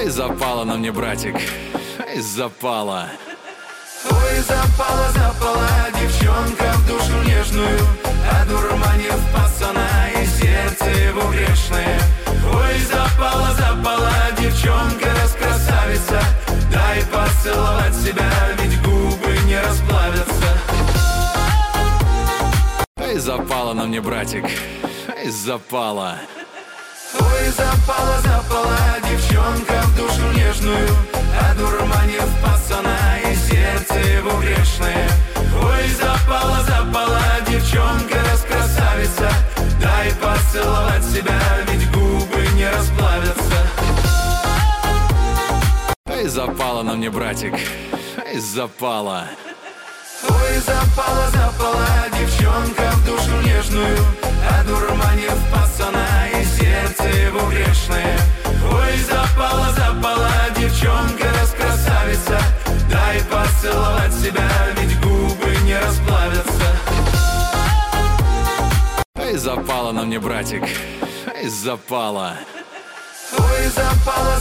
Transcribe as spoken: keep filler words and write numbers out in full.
Эй, запала на мне, братик, эй, запала. Ой, запала, запала девчонка в душу нежную, одурманив пацана и сердце его грешное. Ой, запала, запала девчонка, раскрасавица, дай поцеловать себя, ведь губы не расплавятся. Эй, запала на мне, братик, эй, запала. Ой, запала, запала девчонка в душу нежную, одурманив пацана и сердце его грешное. Ой, запала, запала девчонка, раскрасавица, дай поцеловать себя, ведь губы не расплавятся. Эй, запала на мне, братик, эй, запала. Ой, запала, запала девчонка в душу нежную, одурманив пацана и сердце его грешное. Ой, запала, запала девчонка, раскрасавица, дай поцеловать себя, ведь губы не расплавятся. Эй, запала на мне, братик, эй, запала. Ой, запала,